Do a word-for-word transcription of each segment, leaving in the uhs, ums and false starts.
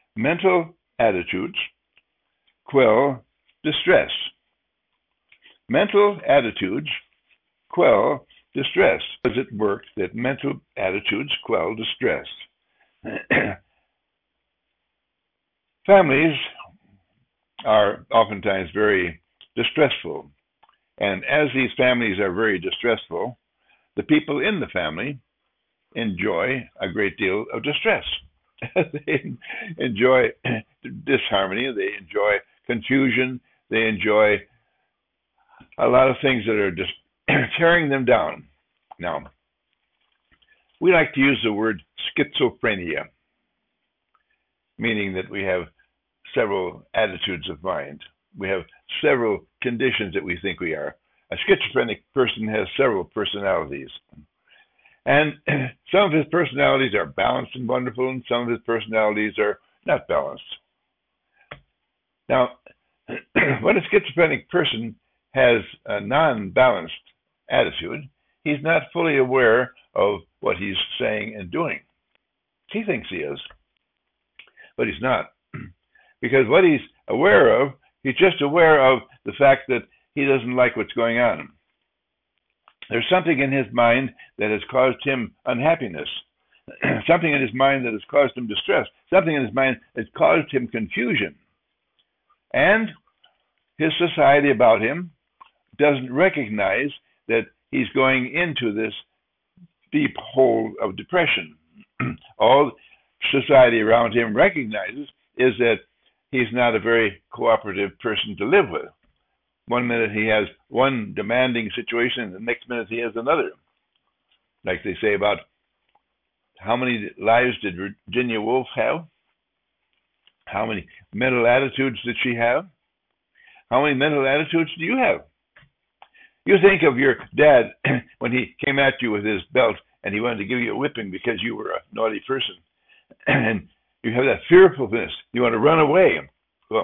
Mental attitudes quell distress. Mental attitudes quell distress. Does it work that mental attitudes quell distress? Families are oftentimes very distressful. And as these families are very distressful, the people in the family enjoy a great deal of distress. They enjoy disharmony, they enjoy confusion, they enjoy a lot of things that are just tearing them down. Now, we like to use the word schizophrenia, meaning that we have several attitudes of mind. We have several conditions that we think we are. A schizophrenic person has several personalities. And some of his personalities are balanced and wonderful, and some of his personalities are not balanced. Now, when a schizophrenic person has a non-balanced attitude, he's not fully aware of what he's saying and doing. He thinks he is, but he's not. Because what he's aware of, he's just aware of the fact that he doesn't like what's going on. There's something in his mind that has caused him unhappiness, something in his mind that has caused him distress, something in his mind that has caused him confusion. And his society about him doesn't recognize that he's going into this deep hole of depression. All society around him recognizes is that he's not a very cooperative person to live with. One minute he has one demanding situation, and the next minute he has another. Like they say about how many lives did Virginia Woolf have? How many mental attitudes did she have? How many mental attitudes do you have? You think of your dad when he came at you with his belt and he wanted to give you a whipping because you were a naughty person. And you have that fearfulness. You want to run away. Well,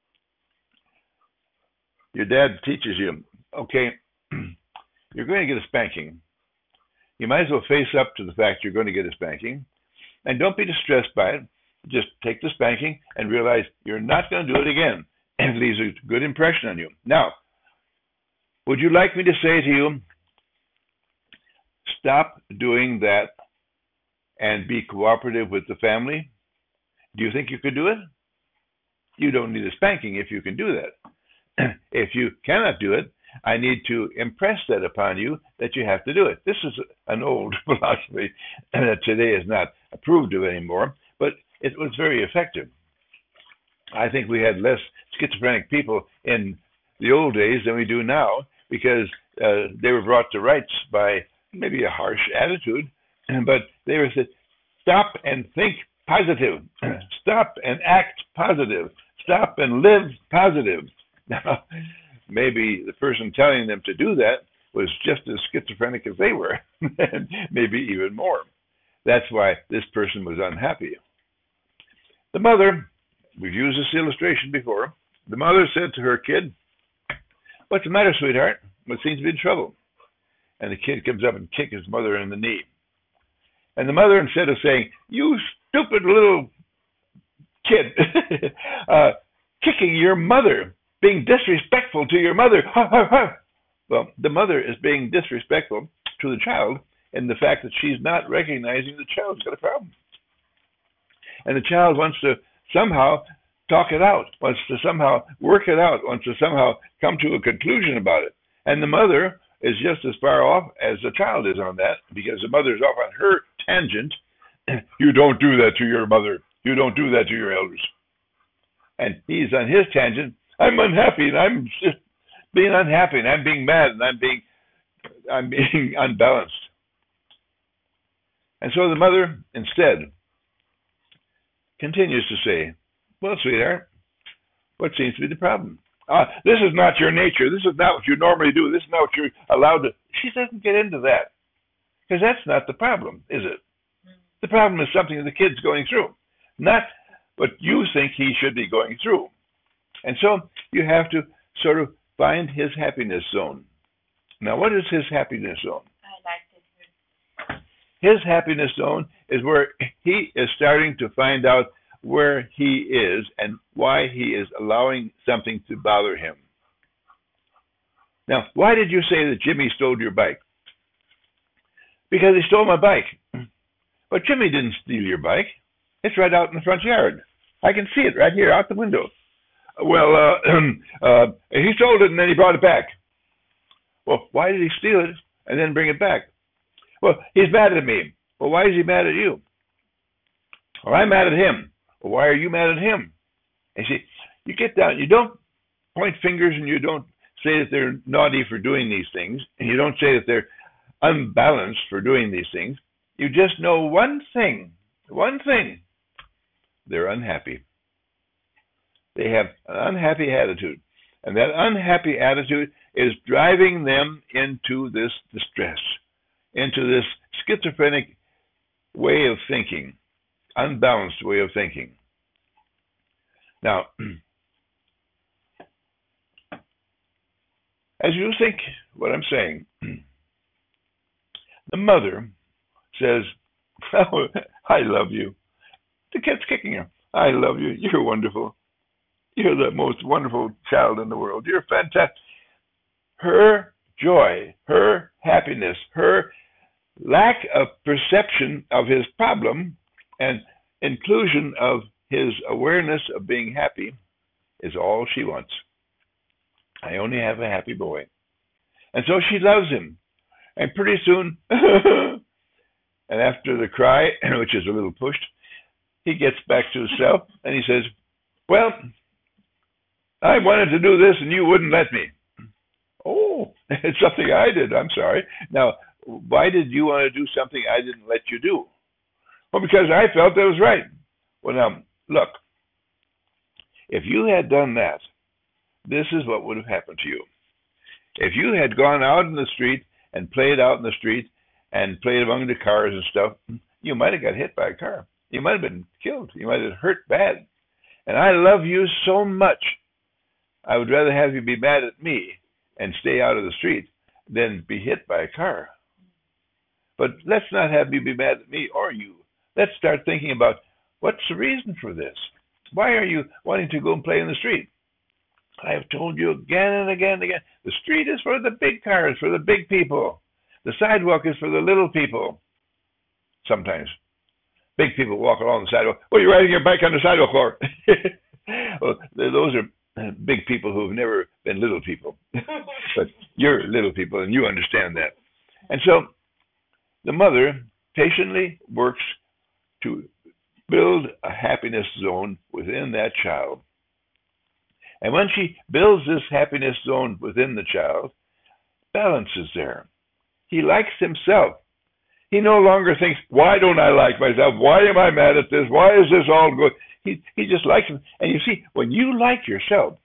your dad teaches you, okay, you're going to get a spanking. You might as well face up to the fact you're going to get a spanking. And don't be distressed by it. Just take the spanking and realize you're not going to do it again. And it leaves a good impression on you. Now, would you like me to say to you, stop doing that and be cooperative with the family? Do you think you could do it? You don't need a spanking if you can do that. If you cannot do it, I need to impress that upon you that you have to do it. This is an old philosophy that today is not approved of anymore, but it was very effective. I think we had less schizophrenic people in the old days than we do now because uh, they were brought to rights by maybe a harsh attitude, but they were said, stop and think positive, stop and act positive, stop and live positive. Now, maybe the person telling them to do that was just as schizophrenic as they were, maybe even more. That's why this person was unhappy. The mother, we've used this illustration before, the mother said to her kid, what's the matter, sweetheart? What seems to be in trouble? And the kid comes up and kicks his mother in the knee. And the mother, instead of saying, you stupid little kid, uh, kicking your mother, being disrespectful to your mother. Well, the mother is being disrespectful to the child in the fact that she's not recognizing the child's got a problem. And the child wants to somehow talk it out, wants to somehow work it out, wants to somehow come to a conclusion about it. And the mother is just as far off as the child is on that, because the mother's off on her tangent. You don't do that to your mother. You don't do that to your elders. And he's on his tangent. I'm unhappy, and I'm just being unhappy, and I'm being mad, and I'm being, I'm being unbalanced. And so the mother, instead, continues to say, well, sweetheart, what seems to be the problem? Uh, this is not your nature. This is not what you normally do. This is not what you're allowed to. She doesn't get into that, because that's not the problem, is it? The problem is something that the kid's going through, not what you think he should be going through. And so you have to sort of find his happiness zone. Now, what is his happiness zone? I like it. His happiness zone is where he is starting to find out where he is and why he is allowing something to bother him. Now, why did you say that Jimmy stole your bike? Because he stole my bike. But Jimmy didn't steal your bike. It's right out in the front yard. I can see it right here out the window. Well, uh, uh, he stole it and then he brought it back. Well, why did he steal it and then bring it back? Well, he's mad at me. Well, why is he mad at you? Well, I'm mad at him. Well, why are you mad at him? And see, you get down, you don't point fingers and you don't say that they're naughty for doing these things, and you don't say that they're unbalanced for doing these things. You just know one thing, one thing. They're unhappy. They have an unhappy attitude. And that unhappy attitude is driving them into this distress, into this schizophrenic way of thinking, unbalanced way of thinking. Now, as you think what I'm saying, the mother says, oh, I love you. The kid's kicking her. I love you. You're wonderful. You're the most wonderful child in the world. You're fantastic. Her joy, her happiness, her lack of perception of his problem and inclusion of his awareness of being happy is all she wants. I only have a happy boy. And so she loves him. And pretty soon, and after the cry, which is a little pushed, he gets back to himself and he says, well, I wanted to do this and you wouldn't let me. Oh, it's something I did. I'm sorry. Now, why did you want to do something I didn't let you do? Well, because I felt that was right. Well, now, look, if you had done that, this is what would have happened to you. If you had gone out in the street and played out in the street and played among the cars and stuff, you might have got hit by a car. You might have been killed. You might have hurt bad. And I love you so much, I would rather have you be mad at me and stay out of the street than be hit by a car. But let's not have you be mad at me or you. Let's start thinking about what's the reason for this. Why are you wanting to go and play in the street? I have told you again and again and again, the street is for the big cars, for the big people. The sidewalk is for the little people. Sometimes. Big people walk along the sidewalk. Oh, you're riding your bike on the sidewalk, Lord. Well, those are big people who have never been little people. But you're little people, and you understand that. And so the mother patiently works to build a happiness zone within that child. And when she builds this happiness zone within the child, balance is there. He likes himself. He no longer thinks, why don't I like myself? Why am I mad at this? Why is this all good? He, he just likes him. And you see, when you like yourself,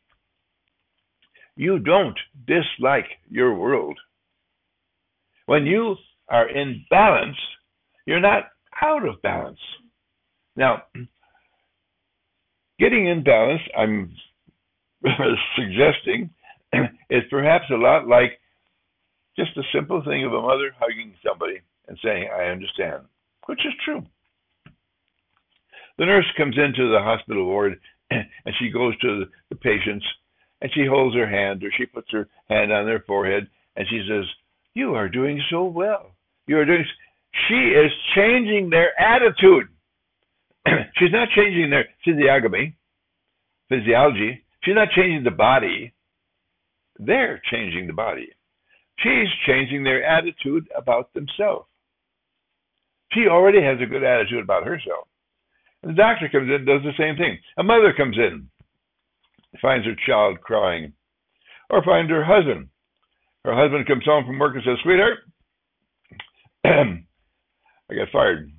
you don't dislike your world. When you are in balance, you're not out of balance. Now, getting in balance, I'm suggesting, is perhaps a lot like just a simple thing of a mother hugging somebody and saying, I understand, which is true. The nurse comes into the hospital ward and she goes to the patients and she holds her hand or she puts her hand on their forehead and she says, you are doing so well. You are doing. She is changing their attitude. She's not changing their physiognomy, physiology. She's not changing the body. They're changing the body. She's changing their attitude about themselves. She already has a good attitude about herself. And the doctor comes in, does the same thing. A mother comes in, finds her child crying, or finds her husband. Her husband comes home from work and says, sweetheart, I got fired.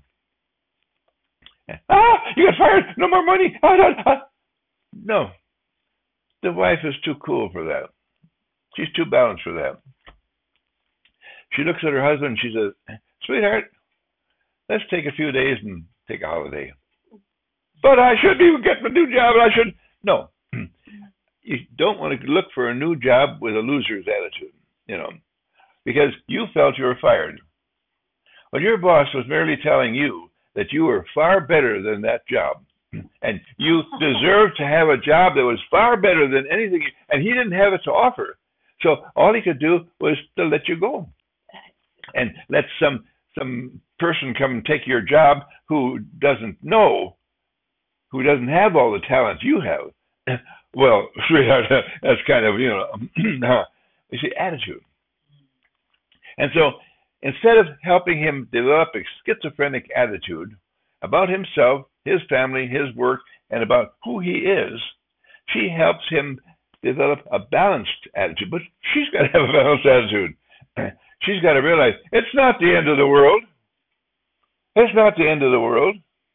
Ah, you got fired. No more money. Ah, ah, ah. No. The wife is too cool for that. She's too balanced for that. She looks at her husband and she says, sweetheart, let's take a few days and take a holiday. But I should be getting a new job. I should. No. You don't want to look for a new job with a loser's attitude, you know, because you felt you were fired. Well, your boss was merely telling you that you were far better than that job. And you deserve to have a job that was far better than anything, and he didn't have it to offer. So all he could do was to let you go and let some some person come and take your job who doesn't know, who doesn't have all the talent you have. Well, sweetheart, that's kind of, you know, you see, attitude. And so instead of helping him develop a schizophrenic attitude about himself, his family, his work, and about who he is, she helps him develop a balanced attitude. But she's got to have a balanced attitude. She's got to realize it's not the end of the world. It's not the end of the world.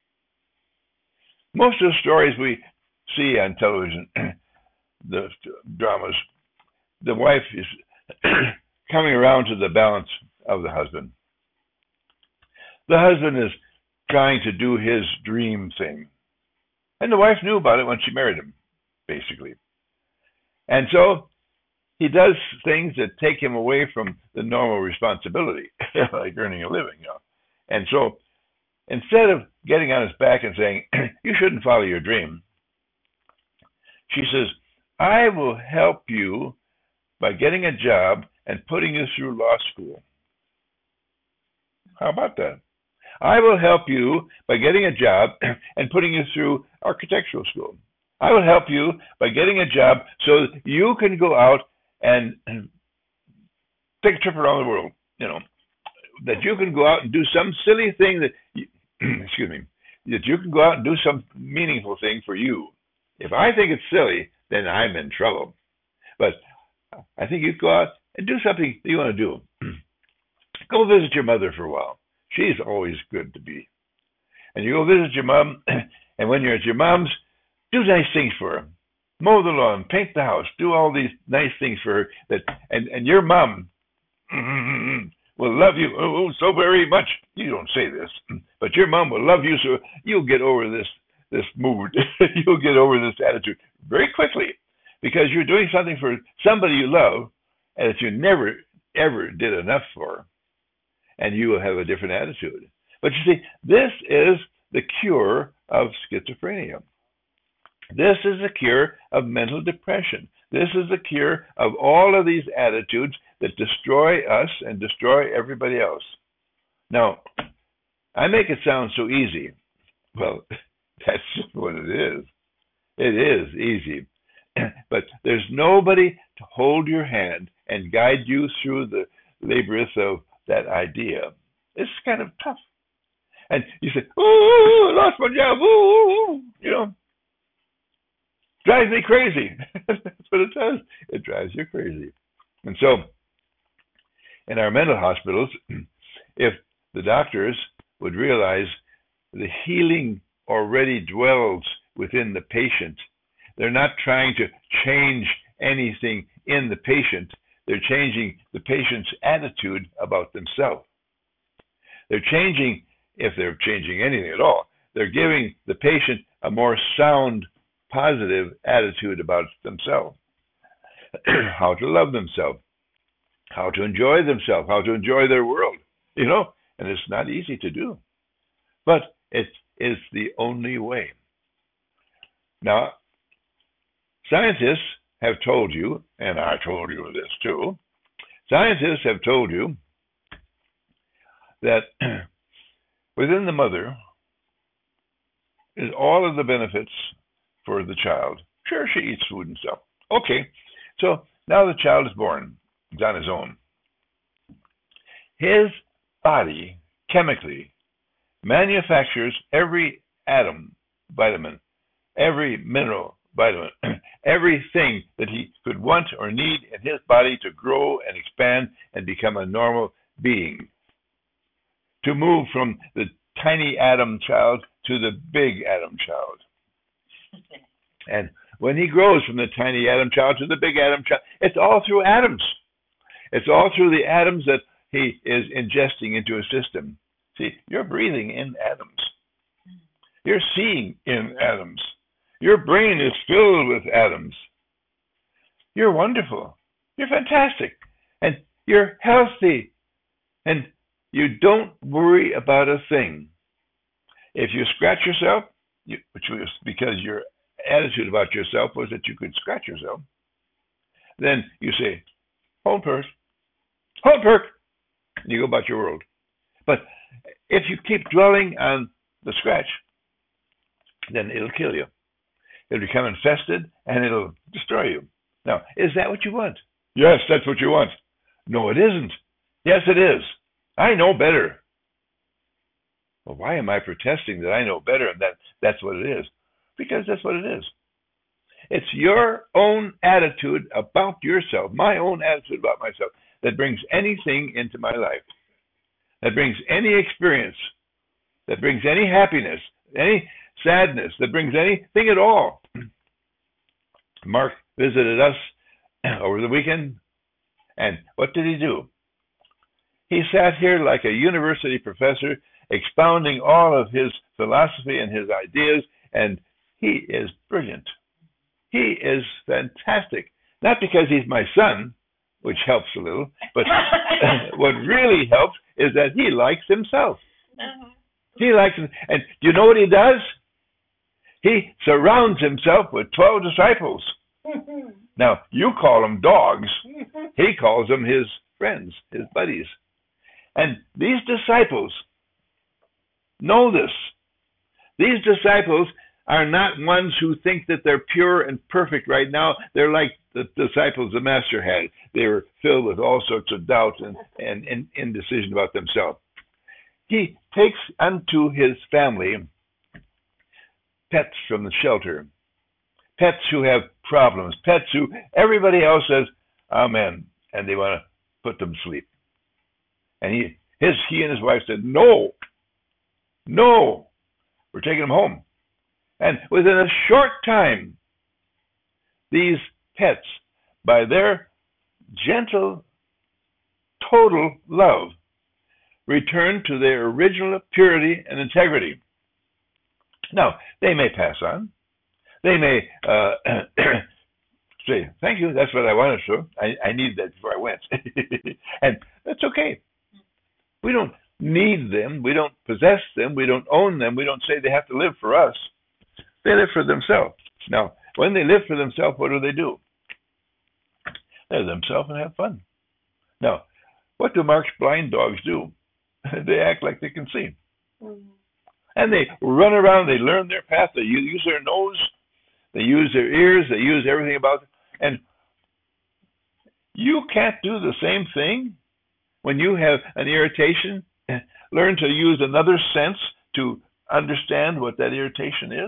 Most of the stories we see on television, the dramas, the wife is coming around to the balance of the husband. The husband is trying to do his dream thing. And the wife knew about it when she married him, basically. And so he does things that take him away from the normal responsibility, like earning a living. You know? And so instead of getting on his back and saying, you shouldn't follow your dream, she says, I will help you by getting a job and putting you through law school. How about that? I will help you by getting a job and putting you through architectural school. I will help you by getting a job so you can go out and take a trip around the world, you know, that you can go out and do some silly thing that, you, excuse me, that you can go out and do some meaningful thing for you. If I think it's silly, then I'm in trouble. But I think you go out and do something that you want to do. Go visit your mother for a while. She's always good to be. And you go visit your mom, and when you're at your mom's, do nice things for her. Mow the lawn, paint the house, do all these nice things for her. That and, and your mom will love you oh, so very much. You don't say this, but your mom will love you so you'll get over this this mood. You'll get over this attitude very quickly because you're doing something for somebody you love and that you never, ever did enough for. And you will have a different attitude. But you see, this is the cure of schizophrenia. This is the cure of mental depression. This is the cure of all of these attitudes that destroy us and destroy everybody else. Now, I make it sound so easy. Well, that's just what it is. It is easy. But there's nobody to hold your hand and guide you through the labyrinth of that idea. It's kind of tough. And you say, oh, I lost my job. Ooh, you know, drives me crazy. That's what it does. It drives you crazy. And so, in our mental hospitals, if the doctors would realize the healing already dwells within the patient, they're not trying to change anything in the patient. They're changing the patient's attitude about themselves. They're changing, if they're changing anything at all, they're giving the patient a more sound, positive attitude about themselves. How to love themselves, how to enjoy themselves, how to enjoy their world, you know, and it's not easy to do. But it is the only way. Now, scientists have told you, and I told you this too, scientists have told you that within the mother is all of the benefits for the child. Sure, she eats food and stuff. Okay, so now the child is born. He's on his own. His body chemically manufactures every atom, vitamin, every mineral, vitamin, everything that he could want or need in his body to grow and expand and become a normal being. To move from the tiny atom child to the big atom child. And when he grows from the tiny atom child to the big atom child, it's all through atoms. It's all through the atoms that he is ingesting into his system. See, you're breathing in atoms. You're seeing in atoms. Your brain is filled with atoms. You're wonderful. You're fantastic. And you're healthy. And you don't worry about a thing. If you scratch yourself, you, which was because your attitude about yourself was that you could scratch yourself, then you say, hold purse, hold perk, and you go about your world. But if you keep dwelling on the scratch, then it'll kill you. It'll become infested and it'll destroy you. Now, is that what you want? Yes, that's what you want. No, it isn't. Yes, it is. I know better. Well, why am I protesting that I know better and that that's what it is? Because that's what it is. It's your own attitude about yourself, my own attitude about myself, that brings anything into my life, that brings any experience, that brings any happiness, any sadness, that brings anything at all. Mark visited us over the weekend, and what did he do? He sat here like a university professor, expounding all of his philosophy and his ideas, and he is brilliant. He is fantastic. Not because he's my son, which helps a little, but what really helps is that he likes himself. Uh-huh. He likes him. And do you know what he does? He surrounds himself with twelve disciples. Now, you call them dogs. He calls them his friends, his buddies. And these disciples know this. These disciples are not ones who think that they're pure and perfect right now. They're like the disciples the Master had. They were filled with all sorts of doubt and, and, and indecision about themselves. He takes unto his family pets from the shelter, pets who have problems, pets who everybody else says, amen, and they want to put them to sleep. And he, his, he and his wife said, no, no, we're taking them home. And within a short time, these pets, by their gentle, total love, return to their original purity and integrity. Now, they may pass on. They may uh, say, thank you, that's what I wanted to. I, I needed that before I went. And that's okay. We don't need them. We don't possess them. We don't own them. We don't say they have to live for us. They live for themselves. Now, when they live for themselves, what do they do? They live themselves and have fun. Now, what do Mark's blind dogs do? They act like they can see. Mm-hmm. And they run around, they learn their path, they use their nose, they use their ears, they use everything about it. And you can't do the same thing when you have an irritation. Learn to use another sense to understand what that irritation is.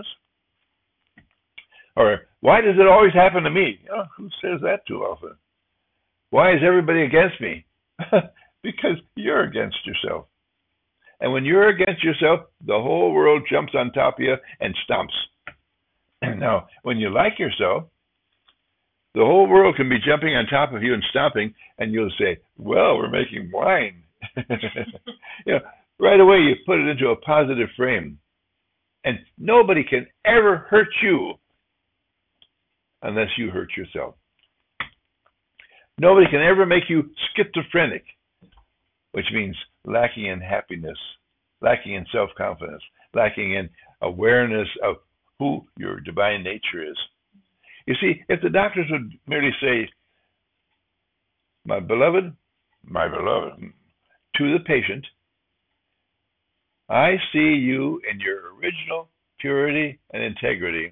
Or, why does it always happen to me? Oh, who says that too often? Why is everybody against me? Because you're against yourself. And when you're against yourself, the whole world jumps on top of you and stomps. Now, when you like yourself, the whole world can be jumping on top of you and stomping, and you'll say, well, we're making wine. You know, right away you put it into a positive frame. And nobody can ever hurt you unless you hurt yourself. Nobody can ever make you schizophrenic, which means lacking in happiness, lacking in self-confidence, lacking in awareness of who your divine nature is. You see, if the doctors would merely say, my beloved, my beloved, to the patient, I see you in your original purity and integrity,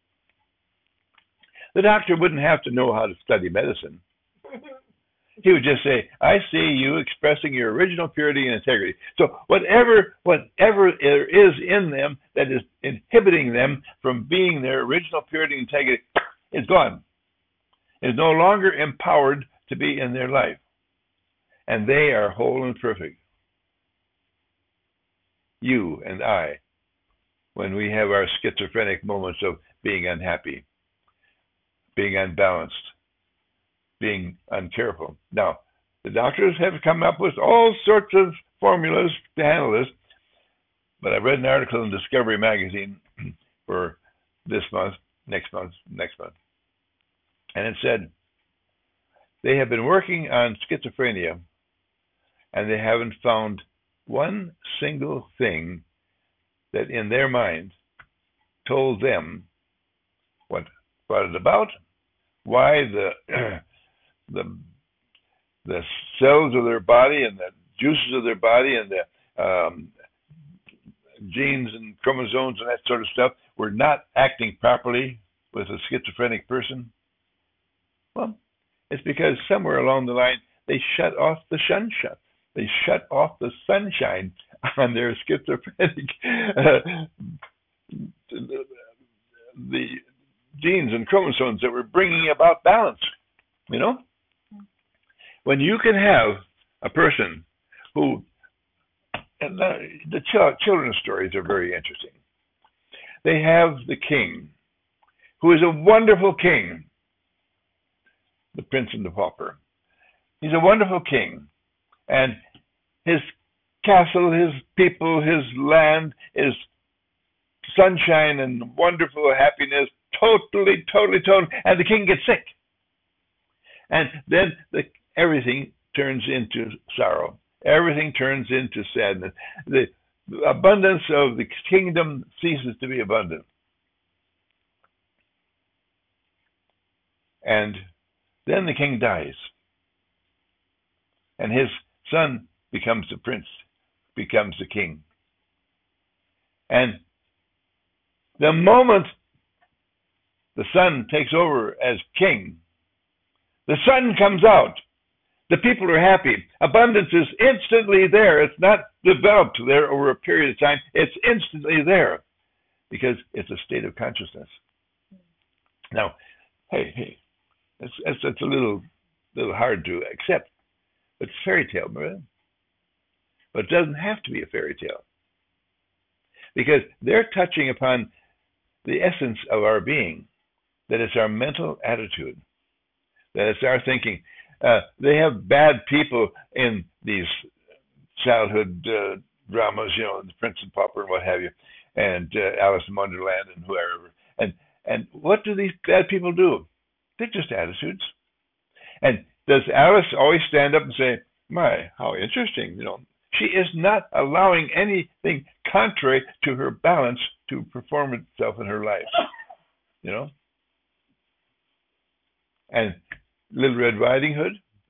the doctor wouldn't have to know how to study medicine. He would just say, I see you expressing your original purity and integrity. So whatever whatever there is in them that is inhibiting them from being their original purity and integrity is gone. Is no longer empowered to be in their life. And they are whole and perfect. You and I, when we have our schizophrenic moments of being unhappy, being unbalanced, being uncareful. Now, the doctors have come up with all sorts of formulas to handle this, but I read an article in Discovery Magazine for this month, next month, next month, and it said they have been working on schizophrenia, and they haven't found one single thing that in their mind told them what brought it about, why the the the cells of their body and the juices of their body and the um, genes and chromosomes and that sort of stuff were not acting properly with a schizophrenic person. Well, it's because somewhere along the line they shut off the sunshine. They shut off the sunshine on their schizophrenic uh, the genes and chromosomes that were bringing about balance. You know, when you can have a person who, and the, the ch- children's stories are very interesting. They have the king, who is a wonderful king, the Prince and the Pauper. He's a wonderful king, and his castle, his people, his land is sunshine and wonderful happiness, totally, totally, totally, and the king gets sick. And then the, everything turns into sorrow. Everything turns into sadness. The abundance of the kingdom ceases to be abundant. And then the king dies. And his son becomes the prince, becomes the king. And the moment the son takes over as king, the sun comes out. The people are happy. Abundance is instantly there. It's not developed there over a period of time. It's instantly there because it's a state of consciousness. Now, hey, hey, it's, it's, it's a little, little hard to accept. It's fairy tale, remember? But it doesn't have to be a fairy tale because they're touching upon the essence of our being, that it's our mental attitude, that it's our thinking. Uh, they have bad people in these childhood uh, dramas, you know, The Prince and Pauper and what have you, and uh, Alice in Wonderland and whoever. And and what do these bad people do? They're just attitudes. And does Alice always stand up and say, "My, how interesting"? You know, she is not allowing anything contrary to her balance to perform itself in her life. You know, and Little Red Riding Hood,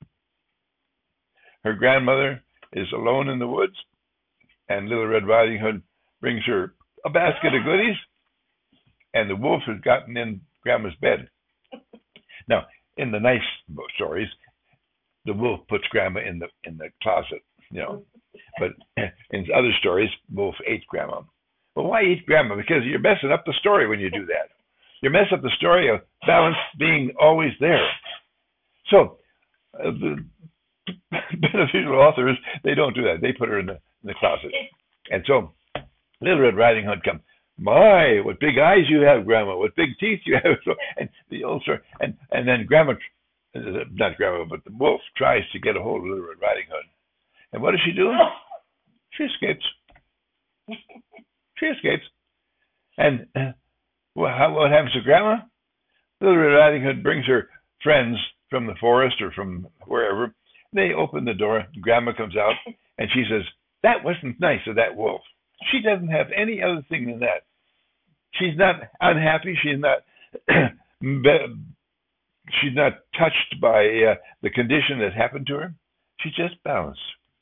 her grandmother is alone in the woods, and Little Red Riding Hood brings her a basket of goodies, and the wolf has gotten in Grandma's bed. Now, in the nice stories, the wolf puts Grandma in the in the closet, you know. But in other stories, wolf ate Grandma. Well, why eat Grandma? Because you're messing up the story when you do that. You mess up the story of balance being always there. So, uh, the beneficial authors, they don't do that. They put her in the, in the closet. And so, Little Red Riding Hood comes, "My, what big eyes you have, Grandma. What big teeth you have." So, and the old story. And, and then Grandma, not Grandma, but the wolf tries to get a hold of Little Red Riding Hood. And what does she do? She escapes. She escapes. And uh, well, how, what happens to Grandma? Little Red Riding Hood brings her friends from the forest or from wherever. They open the door. Grandma comes out, and she says, "That wasn't nice of that wolf." She doesn't have any other thing than that. She's not unhappy. She's not. She's not touched by uh, the condition that happened to her. She's just balanced.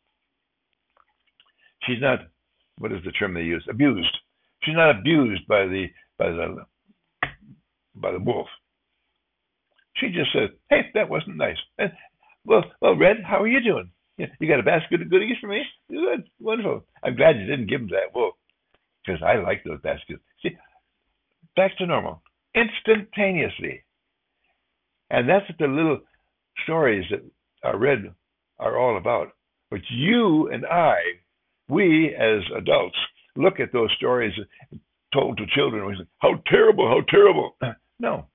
She's not. What is the term they use? Abused. She's not abused by the by the by the wolf. She just said, "Hey, that wasn't nice." And, well, well, Red, how are you doing? You, you got a basket of goodies for me? Good, wonderful. I'm glad you didn't give them to that wolf because I like those baskets. See, back to normal, instantaneously. And that's what the little stories that are read are all about. But you and I, we as adults, look at those stories told to children and we say, "How terrible, how terrible." No.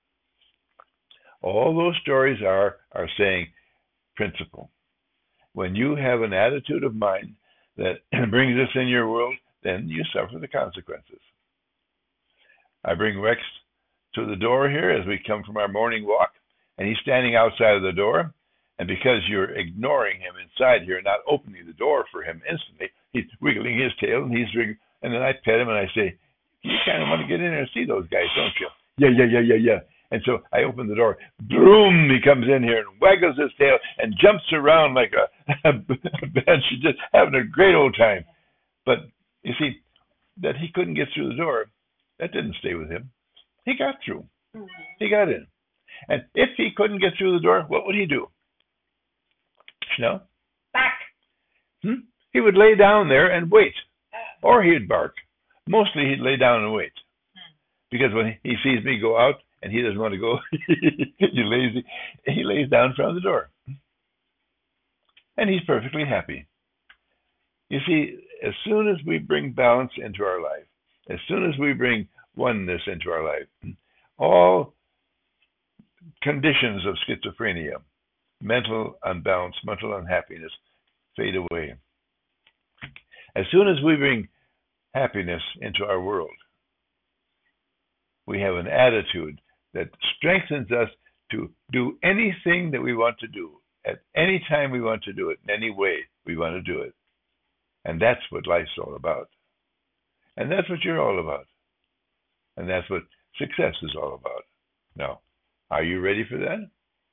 All those stories are, are saying principle. When you have an attitude of mind that brings this in your world, then you suffer the consequences. I bring Rex to the door here as we come from our morning walk, and he's standing outside of the door, and because you're ignoring him inside here, not opening the door for him instantly, he's wiggling his tail, and he's wriggling, and then I pet him and I say, you kind of want to get in there and see those guys, don't you? Yeah, yeah, yeah, yeah, yeah. And so I open the door. Boom! He comes in here and waggles his tail and jumps around like a, a bench, just having a great old time. But you see, that he couldn't get through the door, that didn't stay with him. He got through. He got in. And if he couldn't get through the door, what would he do? You know? Back. Hmm? He would lay down there and wait. Or he'd bark. Mostly he'd lay down and wait. Because when he sees me go out and he doesn't want to go, he lazy, he lays down in front of the door. And he's perfectly happy. You see, as soon as we bring balance into our life, as soon as we bring oneness into our life, all conditions of schizophrenia, mental unbalance, mental unhappiness, fade away. As soon as we bring happiness into our world, we have an attitude that strengthens us to do anything that we want to do, at any time we want to do it, in any way we want to do it. And that's what life's all about. And that's what you're all about. And that's what success is all about. Now, are you ready for that?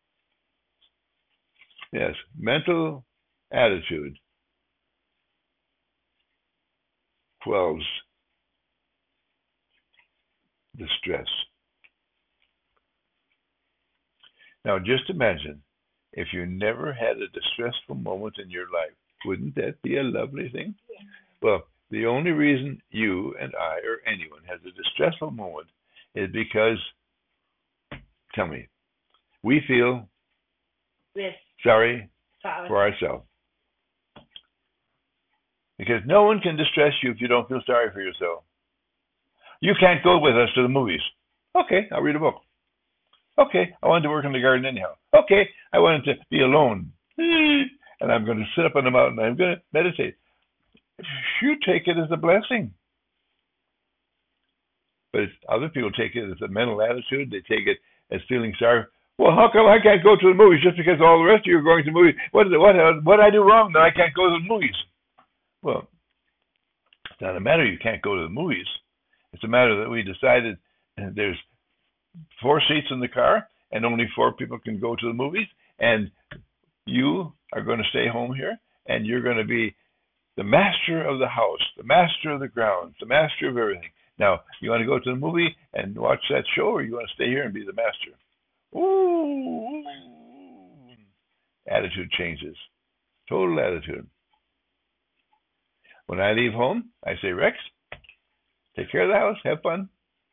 Yes, mental attitude quells the stress. Now, just imagine if you never had a distressful moment in your life. Wouldn't that be a lovely thing? Yeah. Well, the only reason you and I or anyone has a distressful moment is because, tell me, we feel Yes. sorry Sorry. for ourselves. Because no one can distress you if you don't feel sorry for yourself. You can't go with us to the movies. Okay, I'll read a book. Okay, I wanted to work in the garden anyhow. Okay, I wanted to be alone. And I'm going to sit up on the mountain. I'm going to meditate. You take it as a blessing. But it's, other people take it as a mental attitude. They take it as feeling sorry. Well, how come I can't go to the movies just because all the rest of you are going to the movies? What is it? What, what did I do wrong that I can't go to the movies? Well, it's not a matter you can't go to the movies. It's a matter that we decided there's four seats in the car and only four people can go to the movies, and you are going to stay home here and you're going to be the master of the house, the master of the grounds, the master of everything. Now, you want to go to the movie and watch that show, or you want to stay here and be the master? Ooh. Attitude changes. Total attitude. When I leave home, I say, Rex, take care of the house, have fun.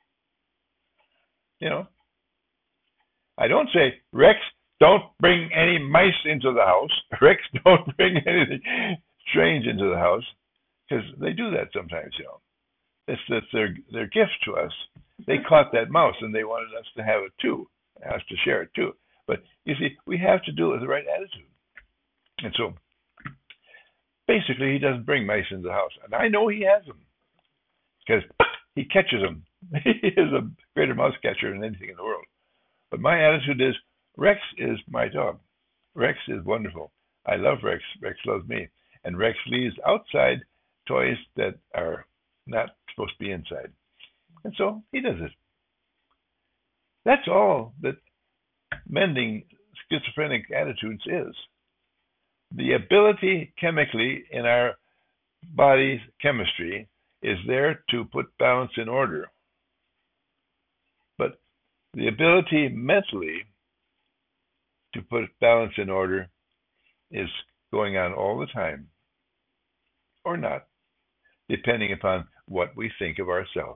You know, I don't say, Rex, don't bring any mice into the house. Rex, don't bring anything strange into the house. Because they do that sometimes, you know. It's, it's their, their gift to us. They caught that mouse and they wanted us to have it too, us to share it too. But you see, we have to do it with the right attitude. And so, basically, he doesn't bring mice into the house. And I know he has them. Because he catches them. He is a greater mouse catcher than anything in the world. But my attitude is, Rex is my dog. Rex is wonderful. I love Rex. Rex loves me. And Rex leaves outside toys that are not supposed to be inside. And so he does it. That's all that mending schizophrenic attitudes is. The ability chemically in our body's chemistry is there to put balance in order. But the ability mentally to put balance in order is going on all the time, or not, depending upon what we think of ourselves.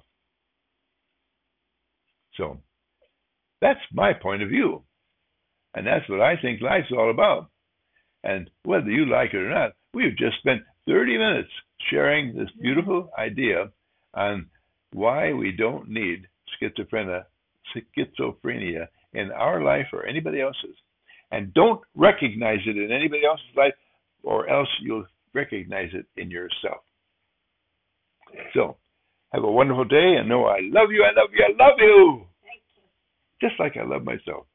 So, that's my point of view. And that's what I think life's all about. And whether you like it or not, we've just spent thirty minutes sharing this beautiful idea on why we don't need schizophrenia, schizophrenia in our life or anybody else's. And don't recognize it in anybody else's life, or else you'll recognize it in yourself. So, have a wonderful day, and know I love you, I love you, I love you! Thank you. Just like I love myself.